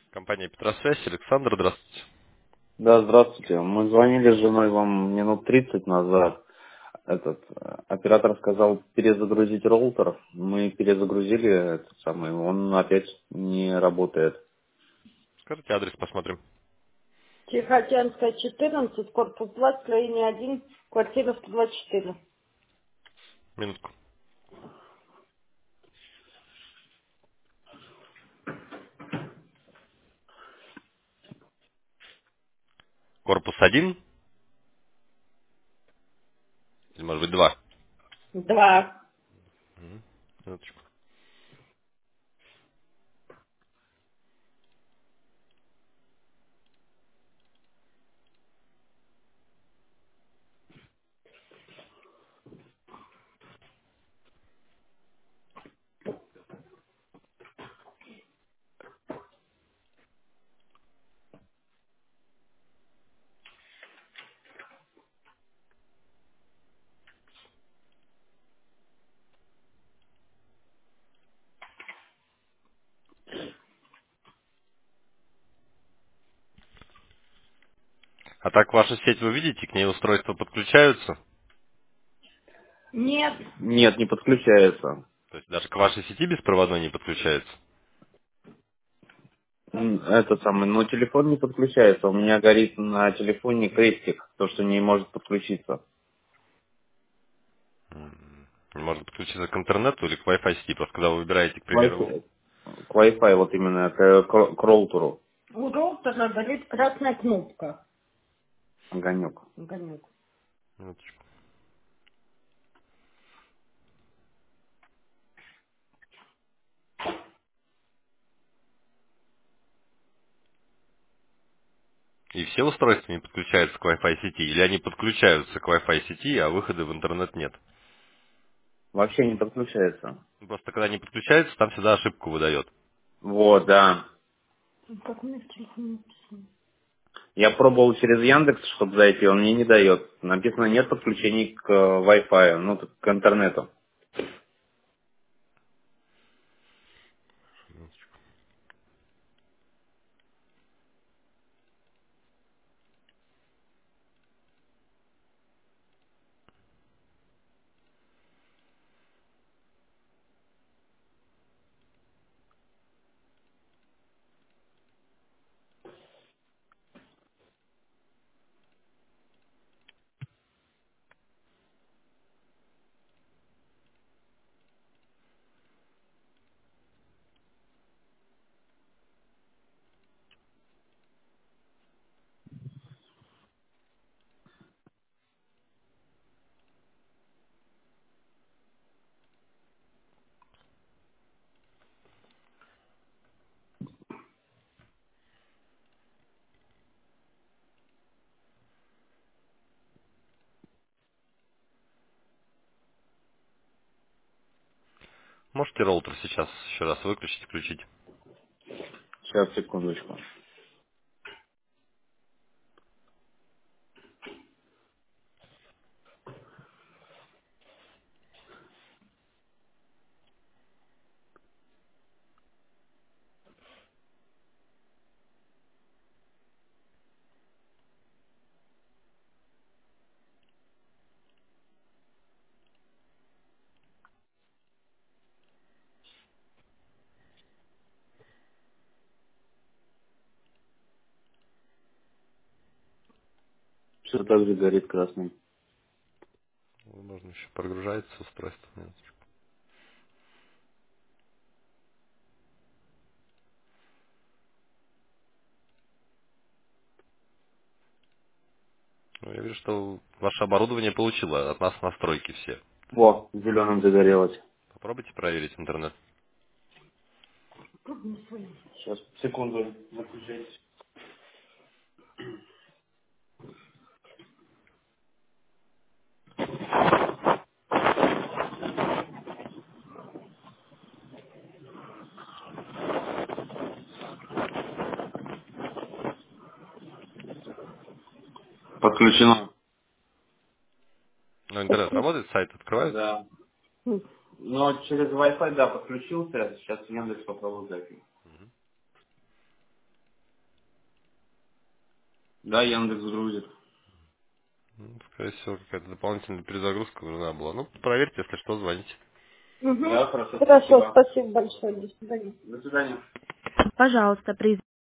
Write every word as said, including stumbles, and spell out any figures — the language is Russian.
Компания Петросвязь. Александр, здравствуйте. Да, здравствуйте. Мы звонили с женой вам минут тридцать назад. Этот э, оператор сказал перезагрузить роутер. Мы перезагрузили этот самый, он опять не работает. Скажите адрес, посмотрим. Тихоокеанская, четырнадцать, корпус два, строение один, квартира сто двадцать четыре. Минутку. Корпус один, или может быть два. Два. Мгм. Минуточку. А так ваша сеть вы видите, к ней устройства подключаются? Нет. Нет, не подключается. То есть даже к вашей сети беспроводной не подключается? М, Этот самый, но телефон не подключается. У меня горит на телефоне крестик, то, что не может подключиться. М, Не может подключиться к интернету или к Wi-Fi сети? Просто когда вы выбираете, к К примеру, Wi-Fi, к Wi-Fi вот именно, к, к- к роутеру У роутера горит красная кнопка. огонек. Огонек. минуточку. И все устройства не подключаются к Wi-Fi сети? Или они подключаются к Wi-Fi сети, а выхода в интернет нет? Вообще не подключается. Ну, Просто когда не подключается, там всегда ошибку выдает. Вот, да. Как у меня в телефоне написано? Я пробовал через Яндекс, чтобы зайти, он мне не дает. Написано, нет подключений к э, Wi-Fi, ну, так, к интернету. Можете роутер сейчас еще раз выключить, включить? Сейчас, секундочку. Все так же горит красным. Возможно, еще прогружается устройство. Минуточку. Ну, я вижу, что ваше оборудование получило от нас настройки все. Во, зеленым загорелось. Попробуйте проверить интернет. Как мне свои? Сейчас, секунду, выключайтесь. Подключено. Ну, интернет Подключ- работает, сайт открывается. Да. Но через Wi-Fi, да, подключился. Сейчас Яндекс попробую зайти. Да, Яндекс грузит. Ну, скорее всего, какая-то дополнительная перезагрузка нужна была. Ну, проверьте, если что, звоните. Угу. Да, хорошо, Хорошо, спасибо. спасибо большое. До свидания. До свидания. Пожалуйста, при